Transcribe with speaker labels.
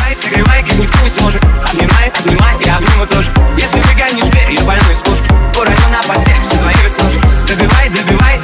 Speaker 1: согревай, согревай, как никто не сможет. Обнимай, обнимай, я обниму тоже. Если выгонишь дверь, я больной с кошки, уроню на постель все твои веснушки. Добивай, добивай,